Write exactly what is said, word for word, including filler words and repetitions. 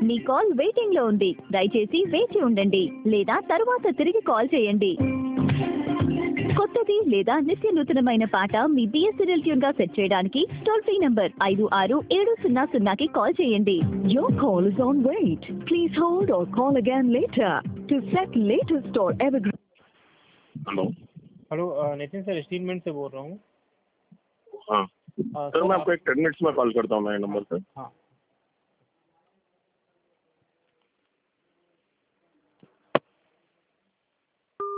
మీ call waiting లో ఉంది. దయచేసి వేచి ఉండండి లేదా తరువాత తిరిగి కాల్ చేయండి. కొత్తది లేదా నిత్య నూతనమైన పాట మీ బిఎస్ఎన్ఎల్ ట్యూన్ గా సెట్ చేయడానికి టోల్ ఫ్రీ నంబర్ ఐదు ఆరు ఏడు సున్నా సున్నాకి కాల్ చేయండి. Your call is on wait. Please hold or call again later. To set latest or evergreen. Hello hello uh, Nitin sir स्टीलमेंट से बोल रहा हूँ। हाँ अ, सर सर मैं आप आपको एक टेन मिनट्स में कॉल करता हूँ मैं नंबर पे। हाँ